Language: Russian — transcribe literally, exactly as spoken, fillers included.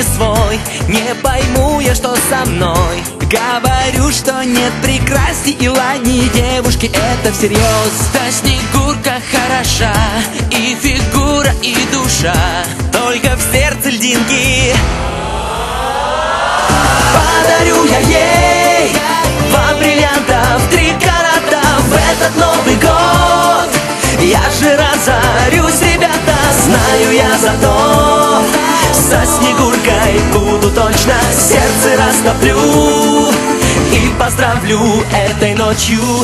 не свой, не пойму я, что со мной. Говорю, что нет прекрасней и ладней девушки, это всерьез. Да, Снегурка хороша, и фигура, и душа, только в сердце льдинки. Подарю я ей два бриллиантов, три карата в этот Новый год. Я же разорюсь, ребята, знаю я зато. Со Снегуркой буду точно сердце растоплю и поздравлю этой ночью.